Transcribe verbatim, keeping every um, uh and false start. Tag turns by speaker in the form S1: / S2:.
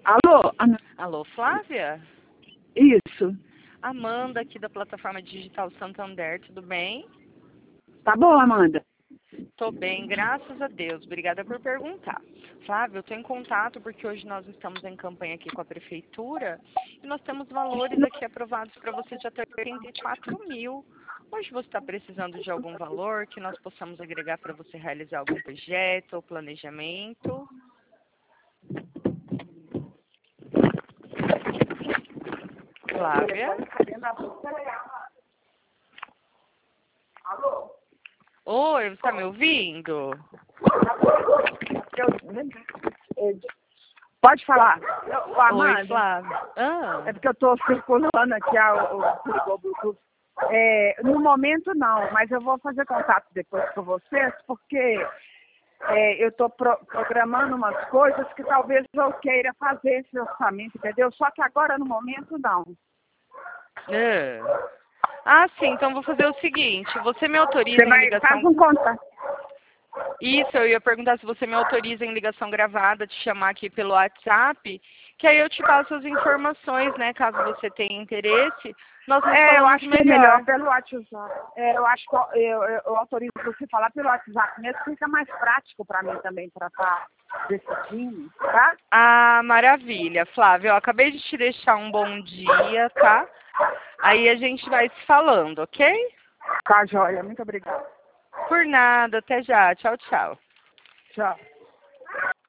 S1: Alô? Ana-
S2: Alô, Flávia?
S1: Isso.
S2: Amanda aqui da plataforma digital Santander, tudo bem?
S1: Tá bom, Amanda?
S2: Tô bem, graças a Deus. Obrigada por perguntar. Flávia, eu tô em contato porque hoje nós estamos em campanha aqui com a prefeitura e nós temos valores aqui aprovados para você de até oitenta e quatro mil. Hoje você está precisando de algum valor que nós possamos agregar para você realizar algum projeto ou planejamento? Flávia?
S1: Alô?
S2: Oi, você está me ouvindo?
S1: Pode falar. Eu, ô,
S2: Oi,
S1: Amanda,
S2: Flávia. Ah,
S1: é porque eu estou circulando aqui o, o, o Bluetooth. É, no momento não, mas eu vou fazer contato depois com vocês, porque é, eu estou pro, programando umas coisas que talvez eu queira fazer esse orçamento, entendeu? Só que agora no momento não.
S2: ah. Ah, sim, então vou fazer o seguinte, você me autoriza
S1: Você
S2: em
S1: vai,
S2: ligação...
S1: faz um contato.
S2: Isso, eu ia perguntar se você me autoriza em ligação gravada, te chamar aqui pelo WhatsApp, que aí eu te passo as informações, né, caso você tenha interesse, nós nos
S1: É, eu
S2: falamos
S1: acho que é
S2: melhor.
S1: melhor pelo WhatsApp. É, eu acho que eu, eu, eu autorizo você falar pelo WhatsApp mesmo, fica mais prático para mim também, para estar decidindo, tá?
S2: Ah, maravilha, Flávia, eu acabei de te deixar um bom dia, tá? Aí a gente vai se falando, ok?
S1: Tá, joia. Muito obrigada.
S2: Por nada, até já, tchau, tchau.
S1: Tchau.